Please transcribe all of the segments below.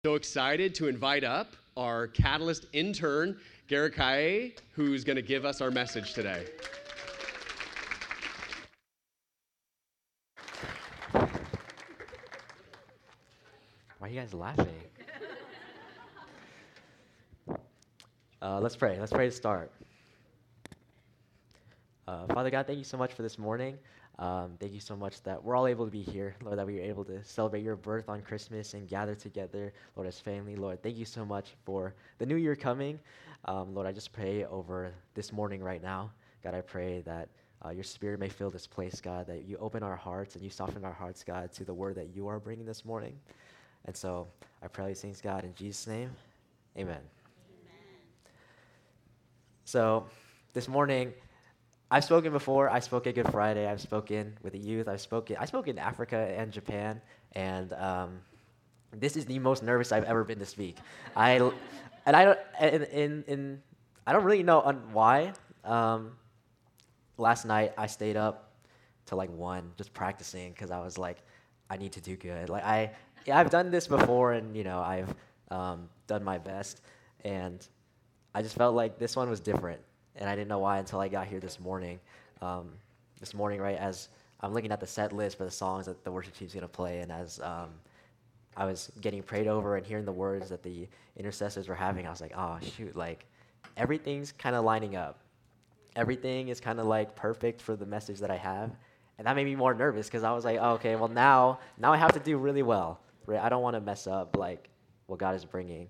So excited to invite up our Catalyst intern, Garrett Kaye, who's going to give us our message today. Why are you guys laughing? Let's pray. Let's pray to start. Father God, thank you so much for this morning. Thank you so much that we're all able to be here, Lord, that we are able to celebrate your birth on Christmas and gather together, Lord, as family. Lord, thank you so much for the new year coming. Lord, I just pray over this morning right now. God, I pray that your spirit may fill this place, God, that you open our hearts and you soften our hearts, God, to the word that you are bringing this morning. And so I pray these things, God, in Jesus' name, amen. So this morning, I've spoken before. I spoke at Good Friday. I've spoken with the youth. I spoke in Africa and Japan, and this is the most nervous I've ever been to speak. I and I don't I don't really know why. Last night I stayed up to like 1 just practicing because I was like, I need to do good. I've done this before, and I've done my best, and I just felt like this one was different, and I didn't know why until I got here this morning. Right, as I'm looking at the set list for the songs that the worship team's gonna play, and as I was getting prayed over and hearing the words that the intercessors were having, I was like, oh shoot, like everything's kind of lining up. Everything is kind of like perfect for the message that I have, and that made me more nervous because I was like, oh, okay, well now I have to do really well, right? I don't want to mess up like what God is bringing,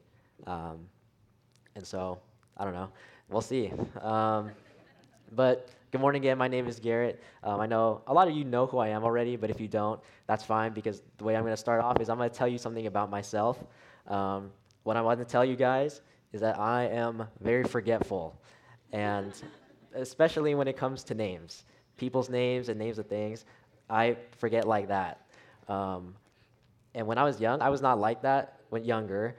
and so I don't know. We'll see. But good morning again. My name is Garrett. I know a lot of you know who I am already, but if you don't, that's fine because the way I'm going to start off is I'm going to tell you something about myself. What I want to tell you guys is that I am very forgetful, and especially when it comes to names, people's names and names of things, I forget like that. Um, and when I was young, I was not like that. When younger,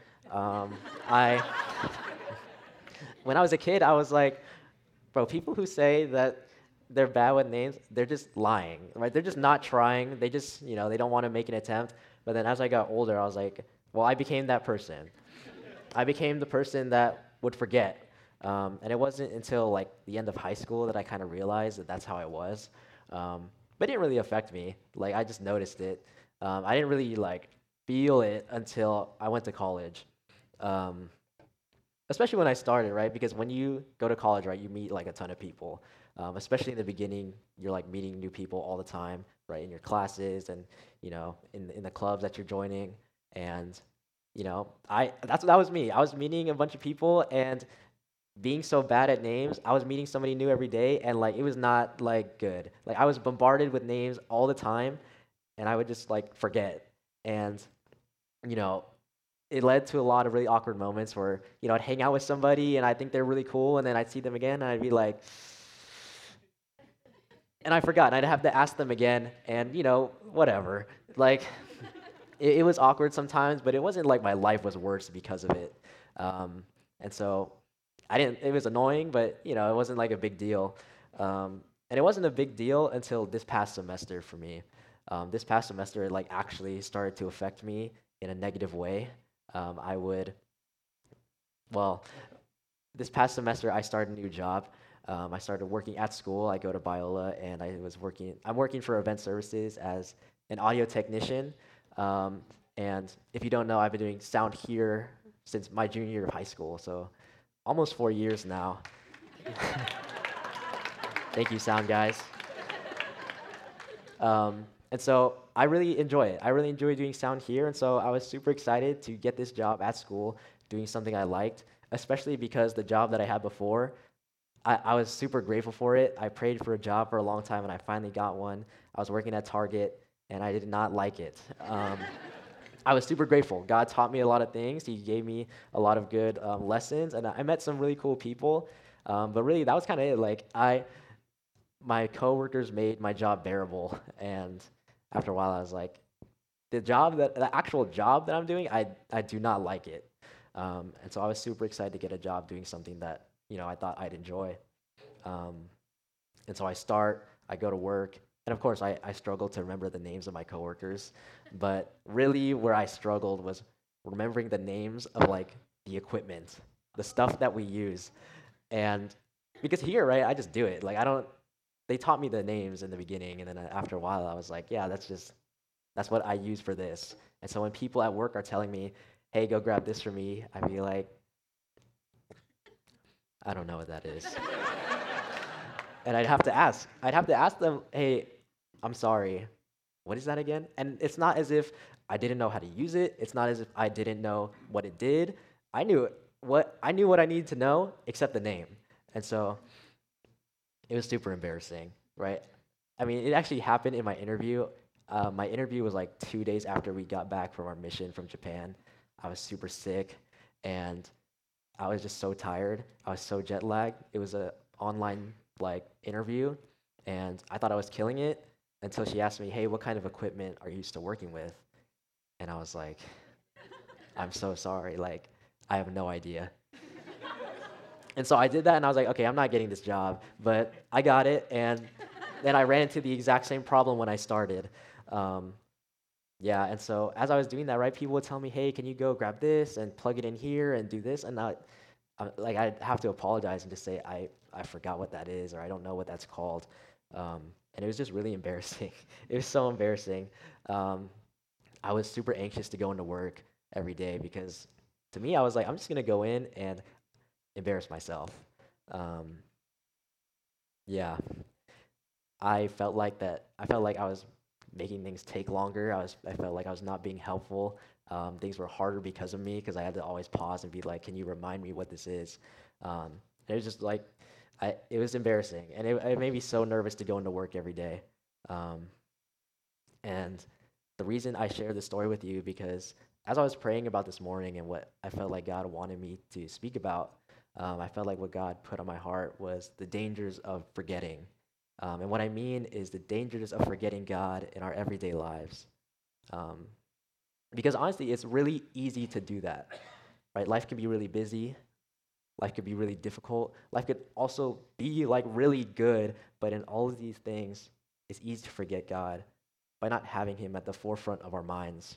I when I was a kid, I was like, bro, people who say that they're bad with names, they're just lying, right? They're just not trying. They just, they don't want to make an attempt. But then as I got older, I was like, well, I became that person. I became the person that would forget. And it wasn't until like the end of high school that I kind of realized that that's how I was. But it didn't really affect me. Like I just noticed it. I didn't really like feel it until I went to college. Um, Especially when I started, right? Because when you go to college, right, you meet like a ton of people. Especially in the beginning, you're like meeting new people all the time, right? In your classes and in the clubs that you're joining. And that was me. I was meeting a bunch of people, and being so bad at names, I was meeting somebody new every day, and like it was not like good. Like I was bombarded with names all the time, and I would just like forget. And you know, it led to a lot of really awkward moments where, I'd hang out with somebody and I think they're really cool, and then I'd see them again and I'd be like, and I forgot, and I'd have to ask them again, and whatever. Like, it was awkward sometimes, but it wasn't like my life was worse because of it. Um, and so I didn't, it was annoying, but it wasn't like a big deal. And it wasn't a big deal until this past semester for me. This past semester, it like actually started to affect me in a negative way. I would, well, this past semester, I started a new job. I started working at school. I go to Biola, and I'm working for Event Services as an audio technician. Um, and if you don't know, I've been doing sound here since my junior year of high school, so almost 4 years now. Thank you, sound guys. And so I really enjoy it. I really enjoy doing sound here, and so I was super excited to get this job at school, doing something I liked, especially because the job that I had before, I was super grateful for it. I prayed for a job for a long time, and I finally got one. I was working at Target, and I did not like it. I was super grateful. God taught me a lot of things. He gave me a lot of good lessons, and I met some really cool people. But really, that was kind of it. My coworkers made my job bearable, and after a while, I was like, the actual job that I'm doing, I do not like it. And so I was super excited to get a job doing something that I thought I'd enjoy. Um, and so I go to work, and of course, I struggled to remember the names of my coworkers, but really where I struggled was remembering the names of like the equipment, the stuff that we use. And because here, right, I just do it. Like I don't they taught me the names in the beginning, and then after a while I was like, yeah, that's what I use for this. And so when people at work are telling me, "Hey, go grab this for me," I'd be like, "I don't know what that is." And I'd have to ask them, "Hey, I'm sorry. What is that again?" And it's not as if I didn't know how to use it. It's not as if I didn't know what it did. I knew what I needed to know except the name. And so it was super embarrassing, right? I mean, it actually happened in my interview. My interview was like 2 days after we got back from our mission from Japan. I was super sick, and I was just so tired. I was so jet lagged. It was a online like interview, and I thought I was killing it until she asked me, "Hey, what kind of equipment are you used to working with?" And I was like, "I'm so sorry. Like, I have no idea." And so I did that, and I was like, "Okay, I'm not getting this job," but I got it, and then I ran into the exact same problem when I started. Um, yeah, and so as I was doing that, right, people would tell me, "Hey, can you go grab this and plug it in here and do this?" And like I'd have to apologize and just say I forgot what that is or I don't know what that's called, and it was just really embarrassing. It was so embarrassing. Um, I was super anxious to go into work every day because to me I was like I'm just gonna go in and embarrass myself. Um, yeah, I felt like that. I felt like I was making things take longer. I felt like I was not being helpful. Things were harder because of me because I had to always pause and be like, "Can you remind me what this is?" Um, it was just like, it was embarrassing, and it made me so nervous to go into work every day. Um, and the reason I share this story with you because as I was praying about this morning and what I felt like God wanted me to speak about, I felt like what God put on my heart was the dangers of forgetting. And what I mean is the dangers of forgetting God in our everyday lives. Um, because honestly, it's really easy to do that, right? Life can be really busy. Life could be really difficult. Life could also be like really good. But in all of these things, it's easy to forget God by not having Him at the forefront of our minds.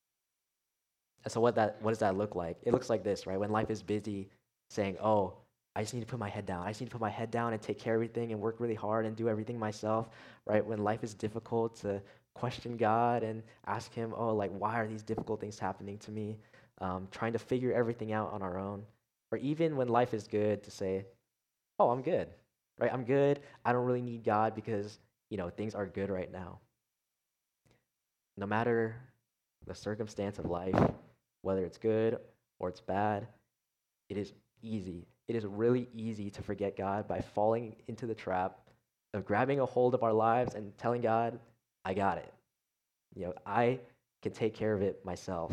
And so what does that look like? It looks like this, right? When life is busy, saying, "Oh, I just need to put my head down. I just need to put my head down and take care of everything and work really hard and do everything myself," right? When life is difficult, to question God and ask Him, "Oh, like why are these difficult things happening to me?" Trying to figure everything out on our own, or even when life is good, to say, "Oh, I'm good, right? I'm good. I don't really need God because things are good right now." No matter the circumstance of life, whether it's good or it's bad, it is easy. It is really easy to forget God by falling into the trap of grabbing a hold of our lives and telling God, "I got it. I can take care of it myself."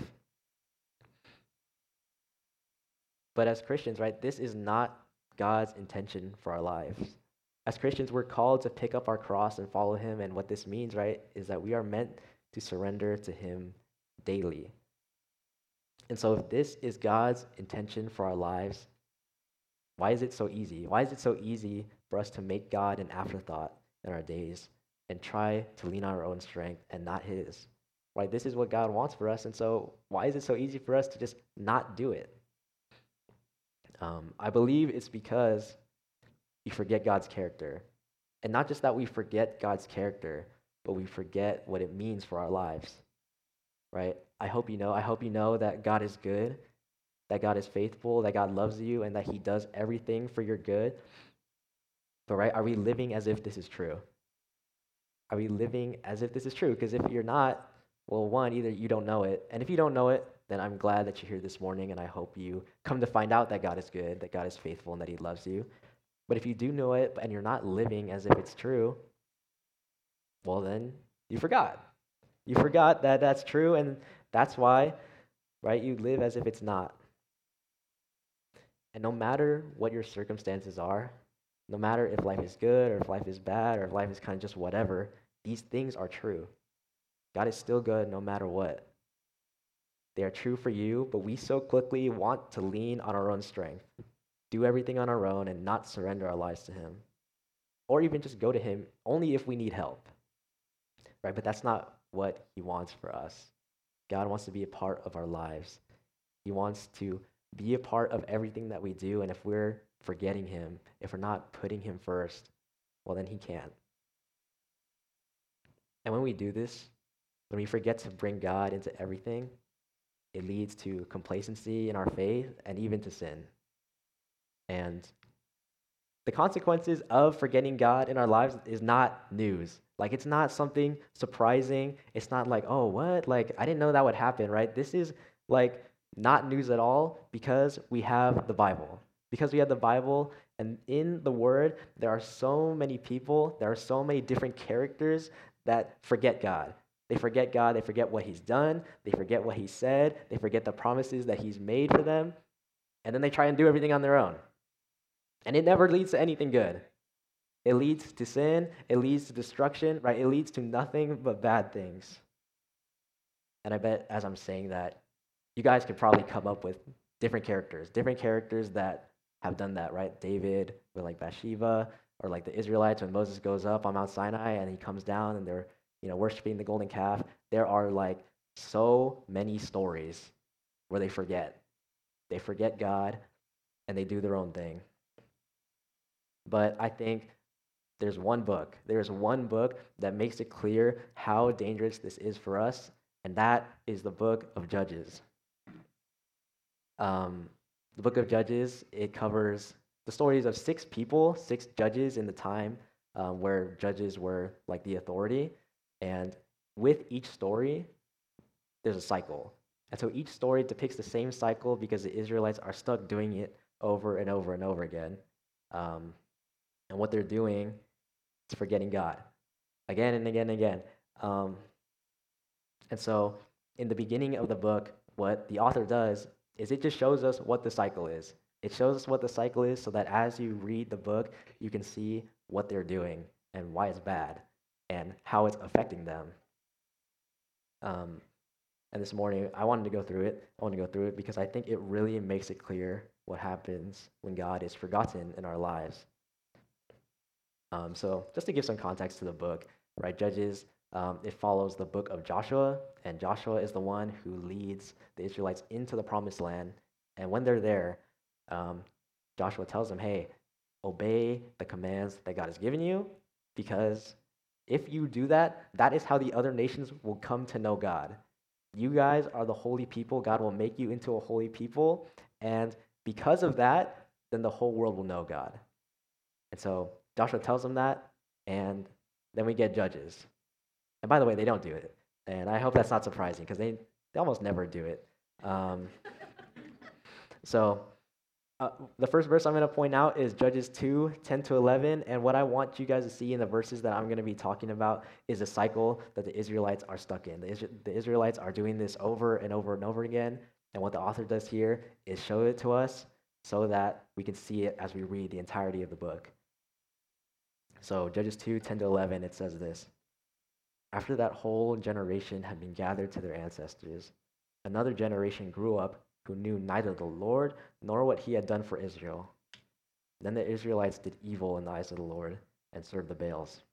But as Christians, right, this is not God's intention for our lives. As Christians, we're called to pick up our cross and follow Him. And what this means, right, is that we are meant to surrender to Him daily. And so, if this is God's intention for our lives, why is it so easy? Why is it so easy for us to make God an afterthought in our days and try to lean on our own strength and not His? Right? This is what God wants for us. And so, why is it so easy for us to just not do it? I believe it's because we forget God's character. And not just that we forget God's character, but we forget what it means for our lives. Right? I hope you know. I hope you know that God is good, that God is faithful, that God loves you, and that He does everything for your good. But right, are we living as if this is true? Are we living as if this is true? Because if you're not, well, one, either you don't know it, and if you don't know it, then I'm glad that you're here this morning, and I hope you come to find out that God is good, that God is faithful, and that He loves you. But if you do know it and you're not living as if it's true, well, then you forgot. You forgot that that's true, and that's why, right, you live as if it's not. And no matter what your circumstances are, no matter if life is good or if life is bad or if life is kind of just whatever, these things are true. God is still good no matter what. They are true for you, but we so quickly want to lean on our own strength, do everything on our own, and not surrender our lives to Him. Or even just go to Him only if we need help. Right? But that's not what He wants for us. God wants to be a part of our lives. He wants to be a part of everything that we do. And if we're forgetting him, if we're not putting him first, well, then he can't. And when we do this, when we forget to bring God into everything, it leads to complacency in our faith and even to sin. And the consequences of forgetting God in our lives is not news. Like, it's not something surprising. It's not like, oh, what? Like, I didn't know that would happen, right? This is like not news at all because we have the Bible. Because we have the Bible, and in the Word, there are so many people, there are so many different characters that forget God. They forget God, they forget what He's done, they forget what He said, they forget the promises that He's made for them, and then they try and do everything on their own. And it never leads to anything good. It leads to sin, it leads to destruction, right? It leads to nothing but bad things. And I bet as I'm saying that, you guys could probably come up with different characters that have done that, right? David with like Bathsheba, or like the Israelites when Moses goes up on Mount Sinai and he comes down and they're, worshiping the golden calf. There are like so many stories where they forget. They forget God and they do their own thing. But I think there's one book that makes it clear how dangerous this is for us, and that is the book of Judges. The book of Judges, it covers the stories of 6 judges in the time where judges were like the authority. And with each story, there's a cycle. And so each story depicts the same cycle because the Israelites are stuck doing it over and over and over again. And what they're doing is forgetting God again and again and again. And so in the beginning of the book, what the author does is it just shows us what the cycle is. It shows us what the cycle is so that as you read the book, you can see what they're doing and why it's bad and how it's affecting them. And this morning, I wanted to go through it because I think it really makes it clear what happens when God is forgotten in our lives. So just to give some context to the book, right? Judges, it follows the book of Joshua, and Joshua is the one who leads the Israelites into the promised land. And when they're there, Joshua tells them, hey, obey the commands that God has given you, because if you do that, that is how the other nations will come to know God. You guys are the holy people. God will make you into a holy people. And because of that, then the whole world will know God. And so Joshua tells them that, and then we get Judges. And by the way, they don't do it. And I hope that's not surprising because they almost never do it. So the first verse I'm going to point out is Judges 2:10-11. And what I want you guys to see in the verses that I'm going to be talking about is a cycle that the Israelites are stuck in. The Israelites are doing this over and over and over again. And what the author does here is show it to us so that we can see it as we read the entirety of the book. So Judges 2:10-11, it says this. After that whole generation had been gathered to their ancestors, another generation grew up who knew neither the Lord nor what he had done for Israel. Then the Israelites did evil in the eyes of the Lord and served the Baals.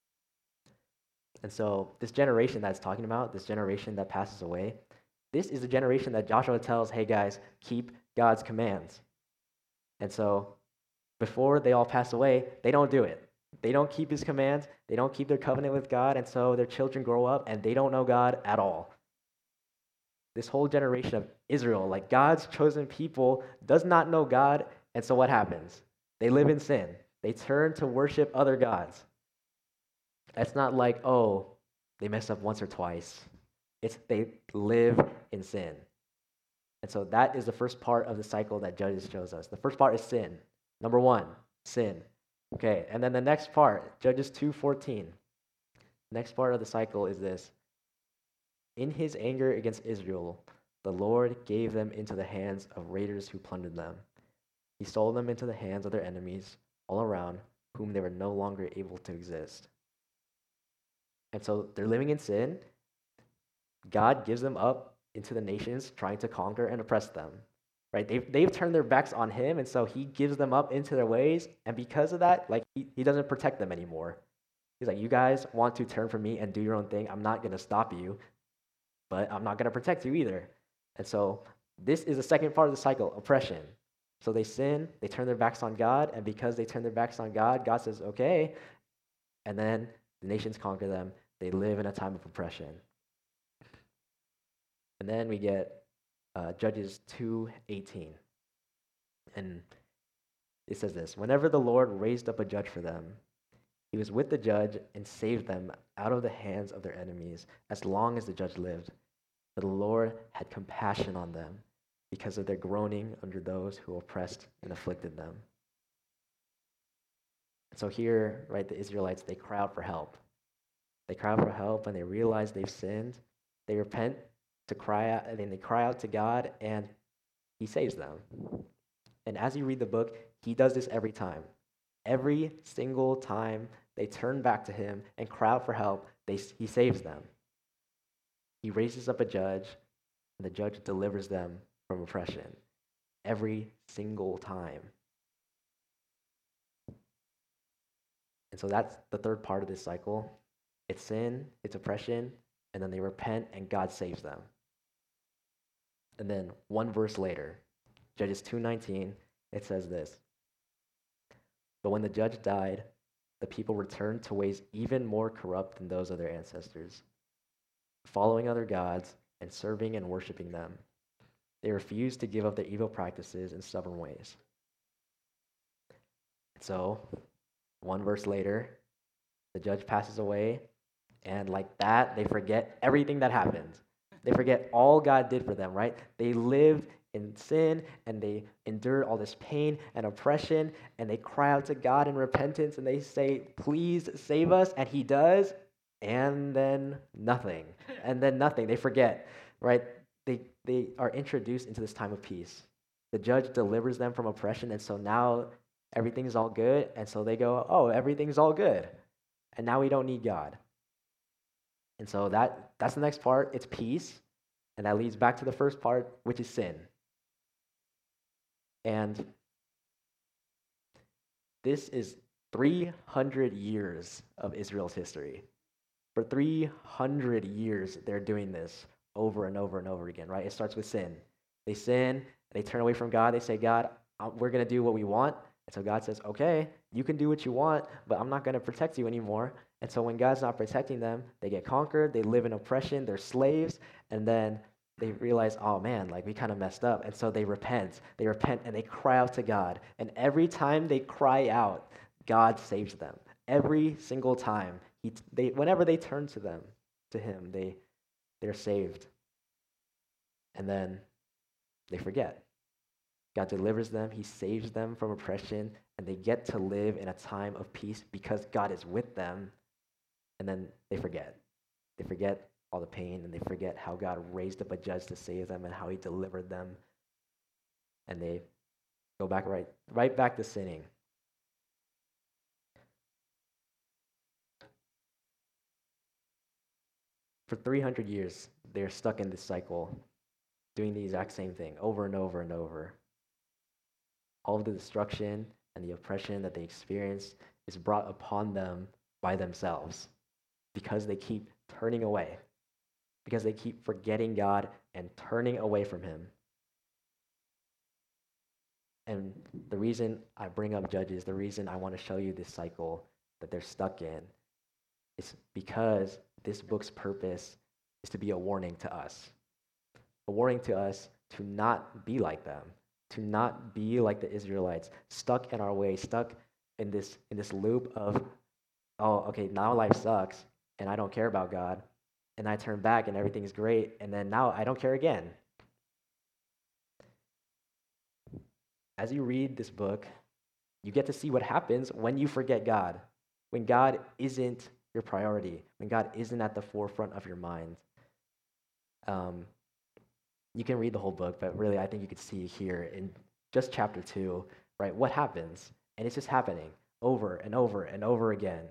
And so this generation that's talking about, this generation that passes away, this is the generation that Joshua tells, hey guys, keep God's commands. And so before they all pass away, they don't do it. They don't keep his commands. They don't keep their covenant with God. And so their children grow up and they don't know God at all. This whole generation of Israel, like God's chosen people, does not know God. And so what happens? They live in sin. They turn to worship other gods. It's not like, oh, they mess up once or twice. It's they live in sin. And so that is the first part of the cycle that Judges shows us. The first part is sin. Number 1, sin. Okay, and then the next part, Judges 2:14. Next part of the cycle is this. In his anger against Israel, the Lord gave them into the hands of raiders who plundered them. He sold them into the hands of their enemies all around, whom they were no longer able to exist. And so they're living in sin. God gives them up into the nations, trying to conquer and oppress them. Right? They've turned their backs on him, and so he gives them up into their ways. And because of that, like he doesn't protect them anymore. He's like, you guys want to turn from me and do your own thing. I'm not going to stop you, but I'm not going to protect you either. And so This is the second part of the cycle, oppression. So they sin, they turn their backs on God, and because they turn their backs on God, God says, okay, and then the nations conquer them. They live in a time of oppression. And then we get Judges 2:18. And it says this, whenever the Lord raised up a judge for them, he was with the judge and saved them out of the hands of their enemies as long as the judge lived. For the Lord had compassion on them because of their groaning under those who oppressed and afflicted them. So here, right, the Israelites, they cry out for help. They cry out for help and they realize they've sinned. They repent to cry out, and then they cry out to God, and he saves them. And as you read the book, he does this every time. Every single time they turn back to him and cry out for help, he saves them. He raises up a judge, and the judge delivers them from oppression. Every single time. And so that's the third part of this cycle. It's sin, it's oppression, and then they repent and God saves them. And then one verse later, Judges 2:19, it says this. But when the judge died, the people returned to ways even more corrupt than those of their ancestors, following other gods and serving and worshiping them. They refused to give up their evil practices and stubborn ways. So, one verse later, the judge passes away, and like that, they forget everything that happened. They forget all God did for them, right? They lived in sin, and they endured all this pain and oppression, and they cry out to God in repentance, and they say, please save us, and he does, and then nothing. And then nothing. They forget, right? They are introduced into this time of peace. The judge delivers them from oppression, and so now everything's all good, and so they go, oh, everything's all good, and now we don't need God. And so that's the next part. It's peace, and that leads back to the first part, which is sin. And this is 300 years of Israel's history. For 300 years, they're doing this over and over and over again, right? It starts with sin. They sin, they turn away from God. They say, God, we're going to do what we want. And so God says, okay, you can do what you want, but I'm not going to protect you anymore. And so when God's not protecting them, they get conquered, they live in oppression, they're slaves, and then they realize, oh man, like we kind of messed up. And so they repent and they cry out to God. And every time they cry out, God saves them. Every single time. Whenever they turn to him, they're saved. And then they forget. God delivers them, he saves them from oppression, and they get to live in a time of peace because God is with them. And then they forget. They forget all the pain, and they forget how God raised up a judge to save them and how he delivered them. And they go back right back to sinning. For 300 years, they're stuck in this cycle, doing the exact same thing over and over and over. All of the destruction and the oppression that they experience is brought upon them by themselves because they keep turning away, because they keep forgetting God and turning away from him. And the reason I bring up Judges, the reason I want to show you this cycle that they're stuck in, is because this book's purpose is to be a warning to us. A warning to us to not be like them, to not be like the Israelites, stuck in our way, stuck in this loop of, oh, okay, now life sucks, and I don't care about God, and I turn back and everything's great, and then now I don't care again. As you read this book, you get to see what happens when you forget God, when God isn't your priority, when God isn't at the forefront of your mind. You can read the whole book, but really I think you could see here in just chapter 2, right, what happens. And it's just happening over and over and over again.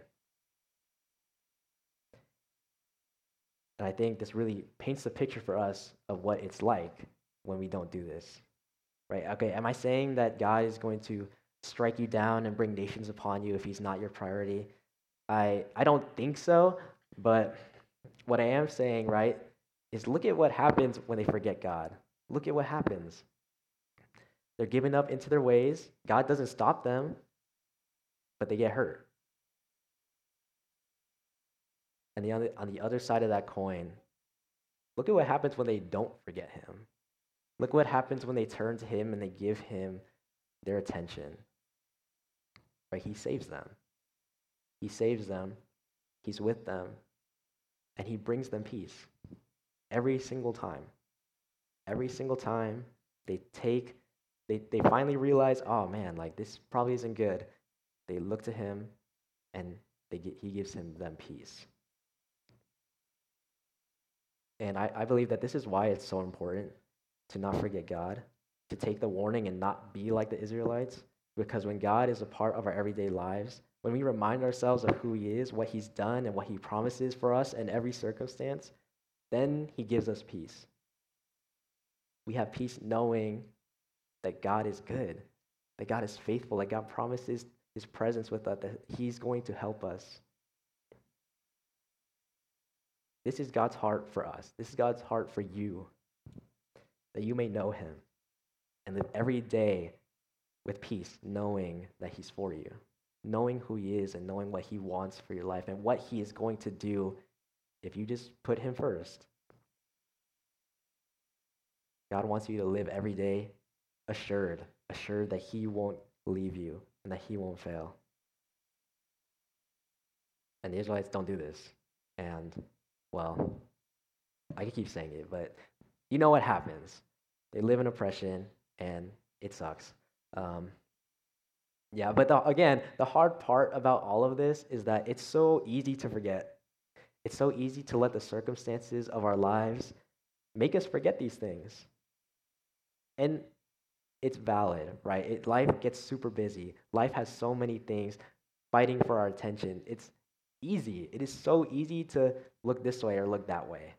And I think this really paints the picture for us of what it's like when we don't do this, right? Okay, am I saying that God is going to strike you down and bring nations upon you if he's not your priority? I don't think so, but what I am saying, right, is look at what happens when they forget God. Look at what happens. They're giving up into their ways. God doesn't stop them, but they get hurt. And on the other side of that coin, look at what happens when they don't forget him. Look what happens when they turn to him and they give him their attention. Right? He saves them. He saves them. He's with them. And he brings them peace. Every single time. Every single time they finally realize, oh man, like this probably isn't good. They look to him and he gives them peace. And I believe that this is why it's so important to not forget God, to take the warning and not be like the Israelites. Because when God is a part of our everyday lives, when we remind ourselves of who he is, what he's done, and what he promises for us in every circumstance, then he gives us peace. We have peace knowing that God is good, that God is faithful, that God promises his presence with us, that he's going to help us. This is God's heart for us. This is God's heart for you, that you may know him and live every day with peace, knowing that he's for you, knowing who he is and knowing what he wants for your life and what he is going to do if you just put him first. God wants you to live every day assured that he won't leave you and that he won't fail. And the Israelites don't do this. And, well, I can keep saying it, but you know what happens. They live in oppression, and it sucks. But again, the hard part about all of this is that it's so easy to forget. It's so easy to let the circumstances of our lives make us forget these things. And it's valid, right? Life gets super busy. Life has so many things fighting for our attention. It's easy. It is so easy to look this way or look that way.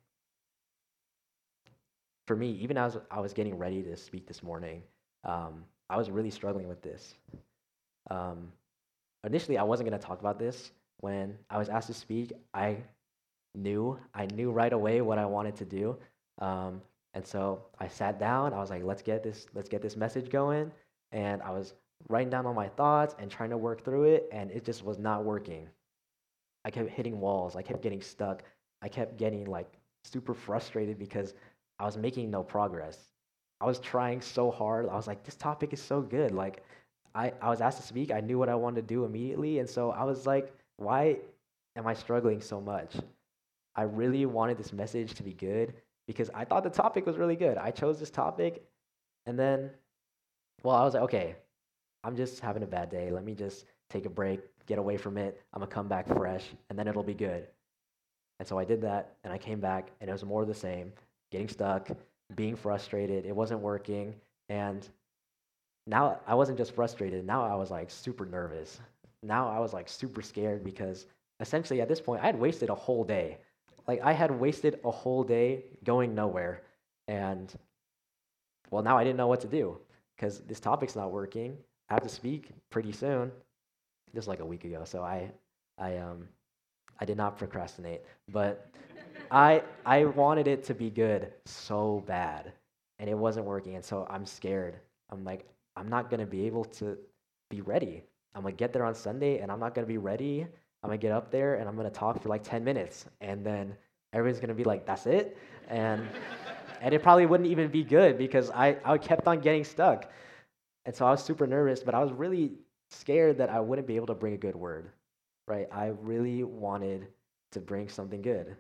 For me, even as I was getting ready to speak this morning, I was really struggling with this. Initially, I wasn't going to talk about this. When I was asked to speak, I knew right away what I wanted to do. And so I sat down. I was like, let's get this message going. And I was writing down all my thoughts and trying to work through it, and it just was not working. I kept hitting walls. I kept getting stuck. I kept getting like super frustrated because I was making no progress. I was trying so hard. I was like, this topic is so good. Like, I was asked to speak. I knew what I wanted to do immediately. And so I was like, why am I struggling so much? I really wanted this message to be good because I thought the topic was really good. I chose this topic, and then, well, I was like, okay, I'm just having a bad day. Let me just take a break, get away from it. I'm going to come back fresh, and then it'll be good. And so I did that, and I came back, and it was more of the same, getting stuck, being frustrated. It wasn't working, and now I wasn't just frustrated. Now I was like super nervous. Now I was like super scared because essentially at this point I had wasted a whole day. Like I had wasted a whole day going nowhere. And well, now I didn't know what to do because this topic's not working. I have to speak pretty soon, just like a week ago. So I did not procrastinate, but I wanted it to be good so bad, and it wasn't working. And so I'm scared. I'm like, I'm not going to be able to be ready. I'm going to get there on Sunday, and I'm not going to be ready. I'm going to get up there, and I'm going to talk for like 10 minutes. And then everyone's going to be like, that's it? And it probably wouldn't even be good because I kept on getting stuck. And so I was super nervous, but I was really scared that I wouldn't be able to bring a good word, right? I really wanted to bring something good.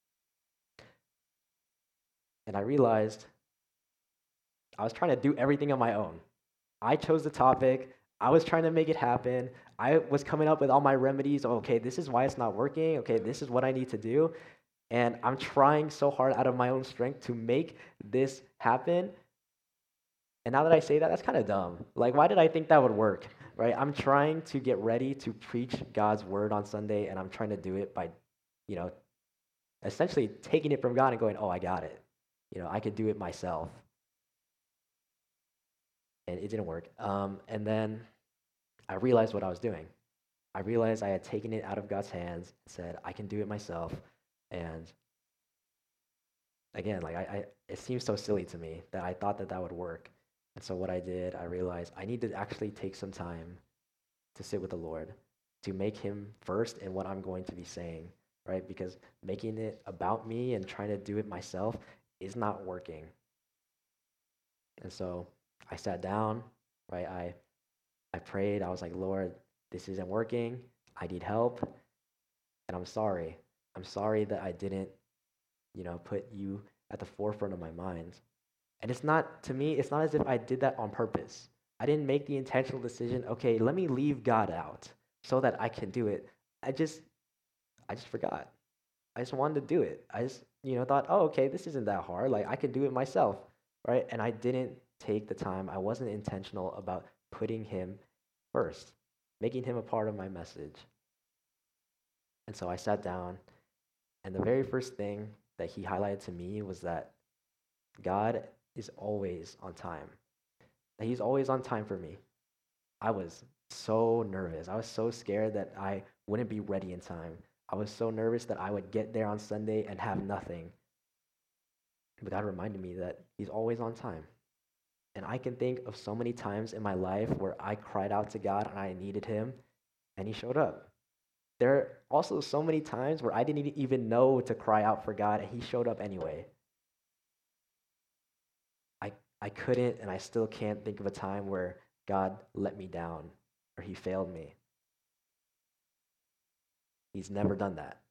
And I realized I was trying to do everything on my own. I chose the topic. I was trying to make it happen. I was coming up with all my remedies. Okay, this is why it's not working. Okay, this is what I need to do. And I'm trying so hard out of my own strength to make this happen. And now that I say that, that's kind of dumb. Like, why did I think that would work, right? I'm trying to get ready to preach God's word on Sunday, and I'm trying to do it by, essentially taking it from God and going, oh, I got it. I could do it myself. And it didn't work. And then I realized what I was doing. I realized I had taken it out of God's hands and said, I can do it myself. And again, like it seems so silly to me that I thought that that would work. And so what I did, I realized I need to actually take some time to sit with the Lord, to make him first in what I'm going to be saying, right? Because making it about me and trying to do it myself is not working. And so I sat down, right? I prayed. I was like, Lord, this isn't working. I need help, and I'm sorry. I'm sorry that I didn't, put you at the forefront of my mind. And it's not, to me, it's not as if I did that on purpose. I didn't make the intentional decision, okay, let me leave God out so that I can do it. I just, I just forgot. I just wanted to do it. I just, thought, oh, okay, this isn't that hard. Like I can do it myself, right? And I didn't take the time. I wasn't intentional about putting him first, making him a part of my message. And so I sat down, and the very first thing that he highlighted to me was that God is always on time. That he's always on time for me. I was so nervous. I was so scared that I wouldn't be ready in time. I was so nervous that I would get there on Sunday and have nothing. But God reminded me that he's always on time. And I can think of so many times in my life where I cried out to God and I needed him and he showed up. There are also so many times where I didn't even know to cry out for God and he showed up anyway. I couldn't and I still can't think of a time where God let me down or he failed me. He's never done that.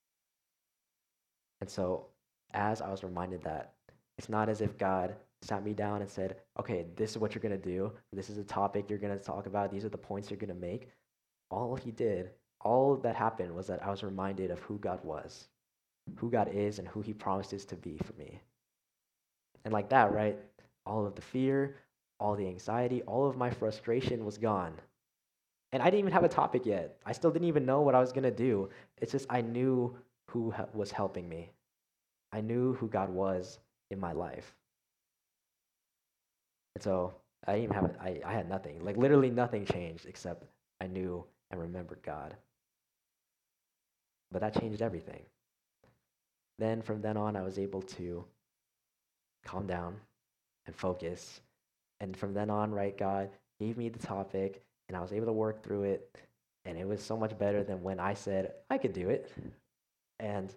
And so, as I was reminded that, it's not as if God sat me down and said, okay, this is what you're going to do. This is a topic you're going to talk about. These are the points you're going to make. All he did, all that happened was that I was reminded of who God was, who God is, and who he promises to be for me. And like that, right? All of the fear, all the anxiety, all of my frustration was gone. And I didn't even have a topic yet. I still didn't even know what I was going to do. It's just I knew who was helping me. I knew who God was in my life. And so I didn't even have I had nothing. Like literally nothing changed except I knew and remembered God. But that changed everything. Then from then on I was able to calm down and focus. And from then on, right, God gave me the topic and I was able to work through it. And it was so much better than when I said I could do it. And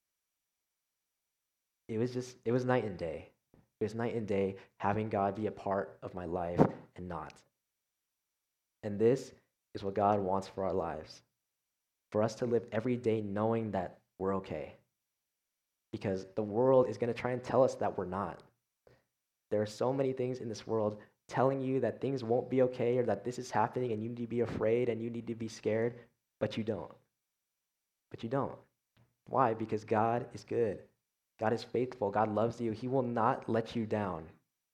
it was night and day. It was night and day having God be a part of my life and not. And this is what God wants for our lives, for us to live every day knowing that we're okay. Because the world is going to try and tell us that we're not. There are so many things in this world telling you that things won't be okay or that this is happening and you need to be afraid and you need to be scared, but you don't. But you don't. Why? Because God is good. God is faithful. God loves you. He will not let you down.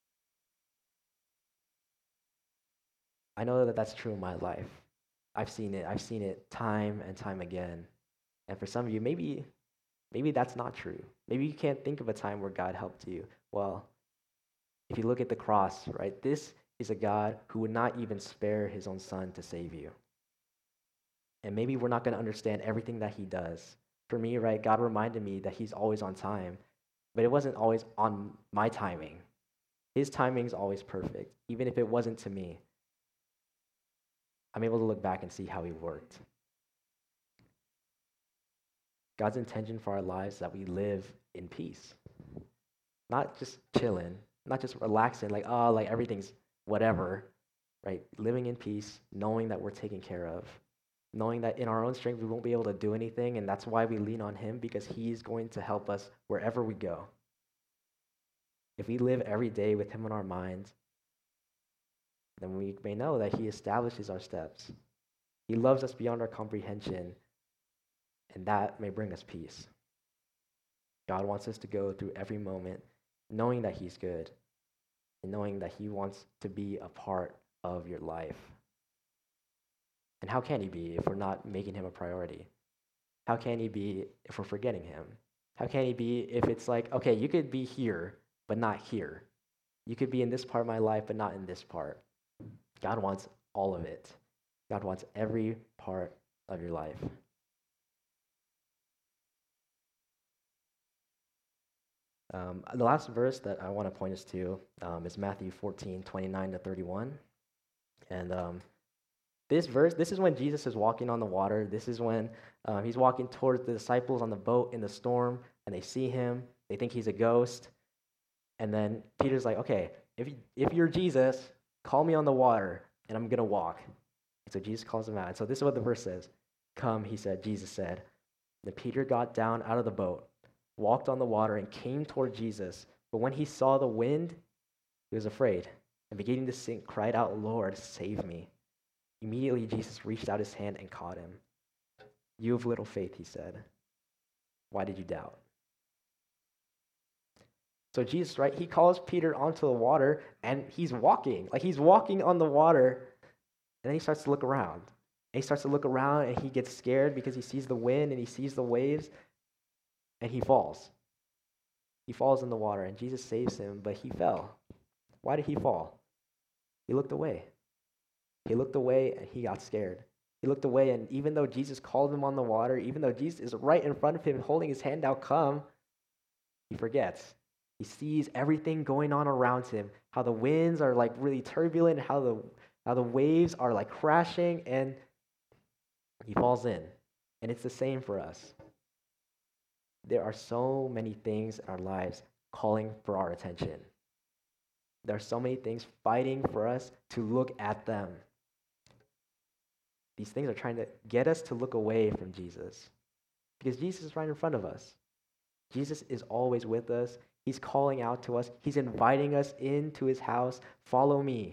I know that that's true in my life. I've seen it. I've seen it time and time again. And for some of you, maybe that's not true. Maybe you can't think of a time where God helped you. Well, if you look at the cross, right, this is a God who would not even spare his own son to save you. And maybe we're not going to understand everything that he does. For me, right, God reminded me that he's always on time, but it wasn't always on my timing. His timing is always perfect, even if it wasn't to me. I'm able to look back and see how he worked. God's intention for our lives is that we live in peace, not just chilling, not just relaxing, like, oh, like everything's whatever, right? Living in peace, knowing that we're taken care of, knowing that in our own strength we won't be able to do anything, and that's why we lean on him, because he's going to help us wherever we go. If we live every day with him in our minds, then we may know that he establishes our steps. He loves us beyond our comprehension, and that may bring us peace. God wants us to go through every moment knowing that he's good and knowing that he wants to be a part of your life. And how can he be if we're not making him a priority? How can he be if we're forgetting him? How can he be if it's like, okay, you could be here, but not here? You could be in this part of my life, but not in this part. God wants all of it. God wants every part of your life. The last verse that I want to point us to is Matthew 14:29 to 31. And this is when Jesus is walking on the water. This is when he's walking towards the disciples on the boat in the storm, and they see him. They think he's a ghost. And then Peter's like, okay, if you're Jesus, call me on the water, and I'm going to walk. And so Jesus calls him out. And so this is what the verse says. Come, he said, Jesus said. Then Peter got down out of the boat, walked on the water, and came toward Jesus. But when he saw the wind, he was afraid, and beginning to sink, cried out, Lord, save me. Immediately Jesus reached out his hand and caught him. You have little faith, he said. Why did you doubt? So Jesus, right, he calls Peter onto the water, and he's walking on the water, and then he starts to look around. And he starts to look around, and he gets scared because he sees the wind and he sees the waves, and he falls. He falls in the water, and Jesus saves him, but he fell. Why did he fall? He looked away. He looked away, and he got scared. He looked away, and even though Jesus called him on the water, even though Jesus is right in front of him holding his hand out, come, he forgets. He sees everything going on around him, how the winds are like really turbulent, how the waves are like crashing, and he falls in. And it's the same for us. There are so many things in our lives calling for our attention. There are so many things fighting for us to look at them. These things are trying to get us to look away from Jesus because Jesus is right in front of us. Jesus is always with us. He's calling out to us. He's inviting us into his house. Follow me.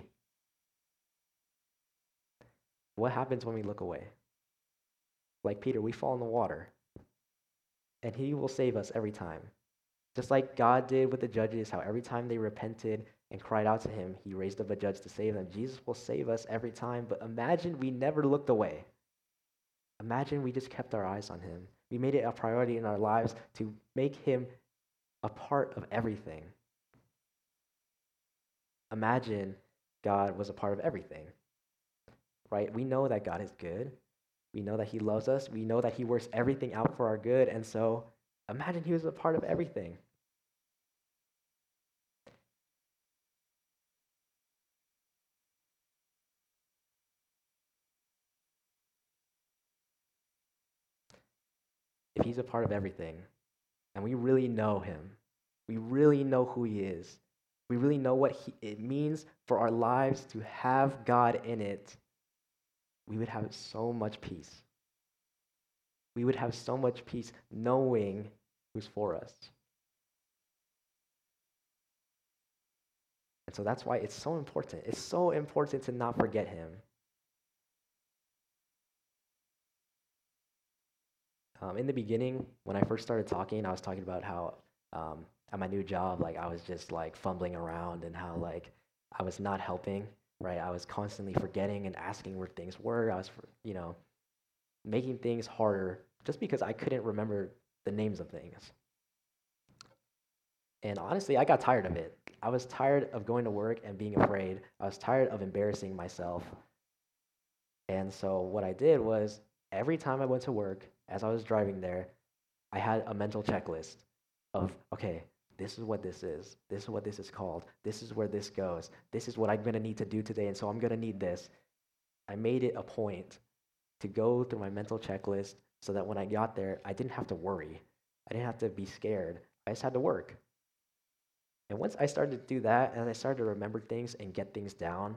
What happens when we look away? Like Peter, we fall in the water. And he will save us every time. Just like God did with the judges, how every time they repented and cried out to him, he raised up a judge to save them. Jesus will save us every time. But imagine we never looked away. Imagine we just kept our eyes on him. We made it a priority in our lives to make him a part of everything. Imagine God was a part of everything, right? We know that God is good. We know that he loves us. We know that he works everything out for our good. And so imagine he was a part of everything. If he's a part of everything, and we really know him, we really know who he is, we really know what it means for our lives to have God in it, we would have so much peace. We would have so much peace knowing who's for us. And so that's why it's so important. It's so important to not forget him. In the beginning, when I first started talking, I was talking about how at my new job, like I was just like fumbling around and how like I was not helping, right? I was constantly forgetting and asking where things were. I was, making things harder just because I couldn't remember the names of things. And honestly, I got tired of it. I was tired of going to work and being afraid. I was tired of embarrassing myself. And so what I did was every time I went to work, as I was driving there, I had a mental checklist of, okay, this is what this is. This is what this is called. This is where this goes. This is what I'm going to need to do today, and so I'm going to need this. I made it a point to go through my mental checklist so that when I got there, I didn't have to worry. I didn't have to be scared. I just had to work. And once I started to do that and I started to remember things and get things down,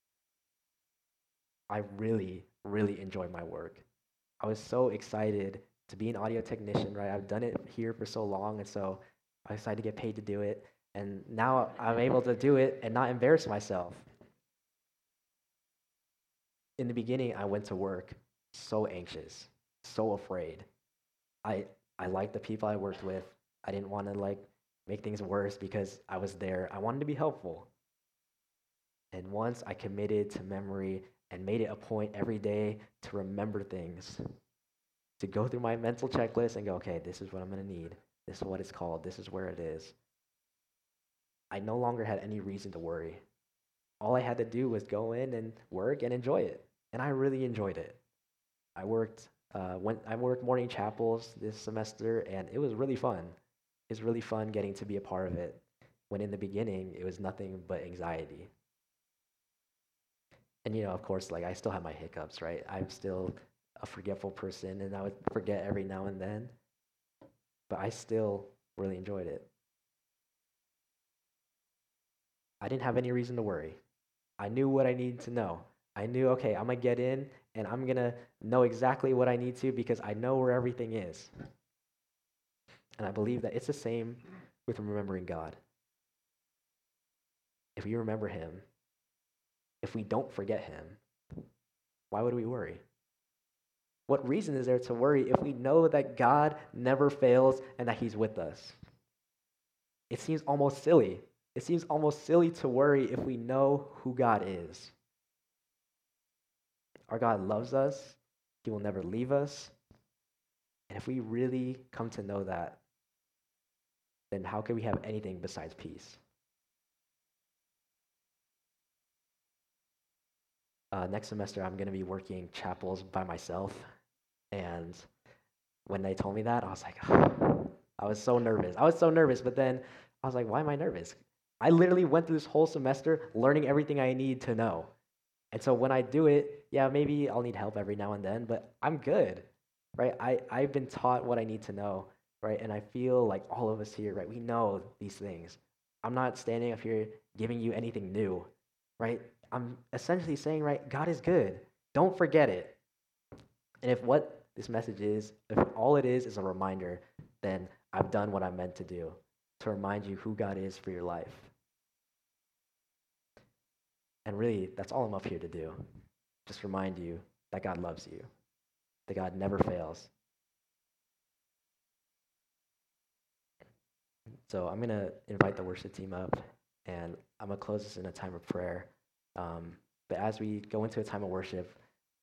I really, really enjoyed my work. I was so excited to be an audio technician, right? I've done it here for so long, and so I decided to get paid to do it. And now I'm able to do it and not embarrass myself. In the beginning, I went to work so anxious, so afraid. I liked the people I worked with. I didn't want to like make things worse because I was there. I wanted to be helpful. And once I committed to memory and made it a point every day to remember things, to go through my mental checklist and go, okay, this is what I'm going to need. This is what it's called. This is where it is. I no longer had any reason to worry. All I had to do was go in and work and enjoy it. And I really enjoyed it. I worked morning chapels this semester, and it was really fun. It's really fun getting to be a part of it, when in the beginning, it was nothing but anxiety. And, of course, like I still have my hiccups, right? I'm still a forgetful person and I would forget every now and then, but I still really enjoyed it. I didn't have any reason to worry. I knew what I needed to know. I knew, okay, I'm gonna get in and I'm gonna know exactly what I need to because I know where everything is. And I believe that it's the same with remembering God. If we remember Him, if we don't forget Him, why would we worry? What reason is there to worry if we know that God never fails and that He's with us? It seems almost silly. It seems almost silly to worry if we know who God is. Our God loves us, He will never leave us. And if we really come to know that, then how can we have anything besides peace? Next semester, I'm going to be working chapels by myself. And when they told me that, I was like, I was so nervous. I was so nervous, but then I was like, why am I nervous? I literally went through this whole semester learning everything I need to know. And so when I do it, yeah, maybe I'll need help every now and then, but I'm good, right? I've been taught what I need to know, right? And I feel like all of us here, right, we know these things. I'm not standing up here giving you anything new, right? I'm essentially saying, right, God is good. Don't forget it. And if what this message is, if all it is a reminder, then I've done what I'm meant to do, to remind you who God is for your life. And really, that's all I'm up here to do. Just remind you that God loves you, that God never fails. So I'm going to invite the worship team up, and I'm going to close this in a time of prayer. But as we go into a time of worship,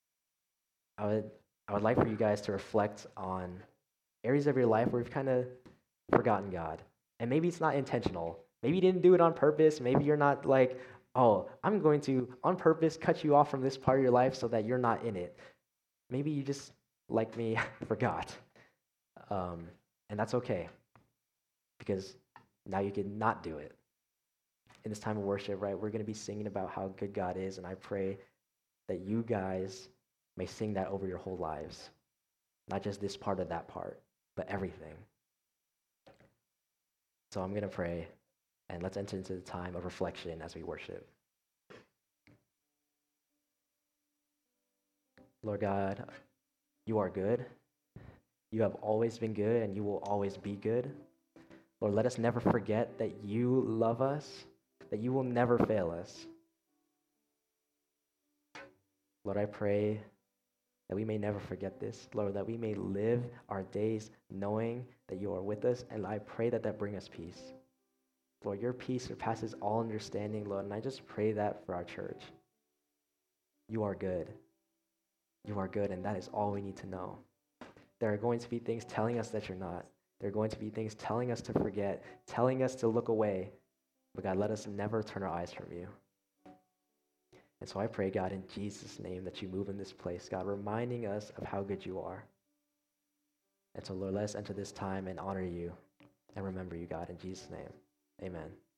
I would like for you guys to reflect on areas of your life where you've kind of forgotten God. And maybe it's not intentional. Maybe you didn't do it on purpose. Maybe you're not like, oh, I'm going to, on purpose, cut you off from this part of your life so that you're not in it. Maybe you just, like me, forgot. And that's okay, because now you can not do it. In this time of worship, right, we're going to be singing about how good God is, and I pray that you guys may sing that over your whole lives. Not just this part or that part, but everything. So I'm going to pray, and let's enter into the time of reflection as we worship. Lord God, you are good. You have always been good, and you will always be good. Lord, let us never forget that you love us, that you will never fail us. Lord, I pray that we may never forget this. Lord, that we may live our days knowing that you are with us, and I pray that bring us peace. Lord, your peace surpasses all understanding, Lord, and I just pray that for our church. You are good. You are good, and that is all we need to know. There are going to be things telling us that you're not. There are going to be things telling us to forget, telling us to look away. But God, let us never turn our eyes from you. And so I pray, God, in Jesus' name, that you move in this place, God, reminding us of how good you are. And so, Lord, let us enter this time and honor you and remember you, God, in Jesus' name. Amen.